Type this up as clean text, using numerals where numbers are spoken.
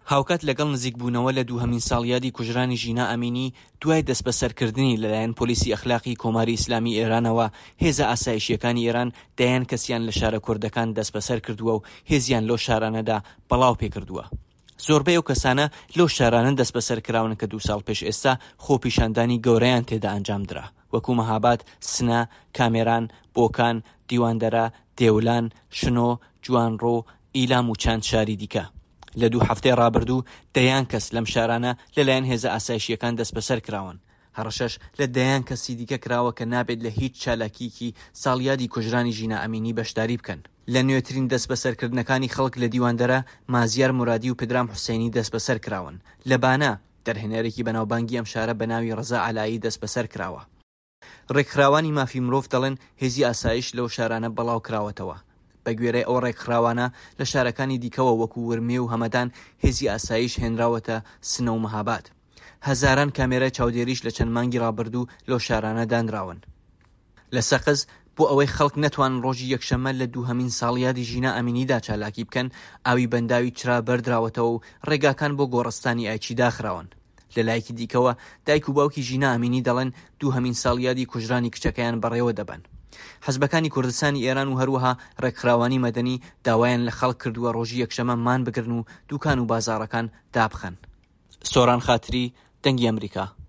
هاوکات لەگەڵ نزیکبوونەوە لە دووهەمین ساڵیادی کوژرانی ژینا ئەمینی دوای دەست بەسەرکردنی لەلایەن پۆلیسی ئەخلاقی کۆماری ئیسلامی ئێرانەوە هێزە ئاسایشیەکانی ئێران دەیان کەسیان لە شارە کوردەکان دەست بەسەر کردووە و هێزیان لەو شارانەدا بەڵاو پێکردووە. زۆربەی ئەو کەسانە لەو شارانە دەست بەسەرکراون کە 2 ساڵ پێش ئێستا خۆپیشاندانی گەورەیان تێدا ئەنجام درا، وەکو مەهاباد، سنە، کامێران، بۆکان، دیواندەرە، دێولان، شنۆ، جوانڕۆ، ئیلام و چەند شاری دیکە. لە 2 هەفتەی ڕابردوو دەیان کەس لەم شارانە لەلایەن هێزە ئاسایشیەکان دەست بەسەر کراون. هەڕەشەش لە دەیان کەسی دیکە کراوە کە نابێت لە هیچ چالاکیکی ساڵیادی کوژرانی ژینا ئەمینی بەشداری بکەن. لە نوێترین دەست بەسەرکردنەکانی خەڵک لە دیواندەرە مازیار مورادی و پدرام حوسێنی دەست بەسەر کراون. لە بانە دەرهێنەرێکی بەناوبانگی ئەم شارە بە ناوی ڕەزا عەلایی دەست بەسەر کراوە. ڕێکخراوانی مافی مرۆڤ دەڵێن هێزی ئاسایش لەو شارانە بەڵاو کراوەتەوە. بە گوێرەی ئەو ڕێکخراوانە لە شارەکانی دیکەوە وەکو ورمێ و هەمەدان هێزی ئاسایش هێنراوەتە سنە و مەهاباد. هەزاران کامێرە چاودێریش لە چەند مانگی ڕابردوو لەو شارانە دانراون. لە سەقز بۆ ئەوەی خەڵک نەتوان ڕۆژی یەکشەمە لە دووهەمین ساڵیادی ژینا ئەمینیدا چالاکی بکەن، ئاوی بەنداوی چرا بەردراوەتەوە و ڕێگاکان بۆ گۆڕستانی ئایچی داخراون. لە لایەکی دیکەوە دایک و باوکی ژینا ئەمینی دەڵێن دووهەمین ساڵیادی کوژرانی کچەکەیان بەڕێوە دەبن. حەزبەکانی کوردستانی ئێران و هەروەها ڕێکخراوانی مەدەنی داوایان لە خەڵک کردووە ڕۆژی یەکشەمە مان بگرن و دوکان و بازاڕەکان دابخەن. سۆران خاتری، دەنگی ئەمریکا.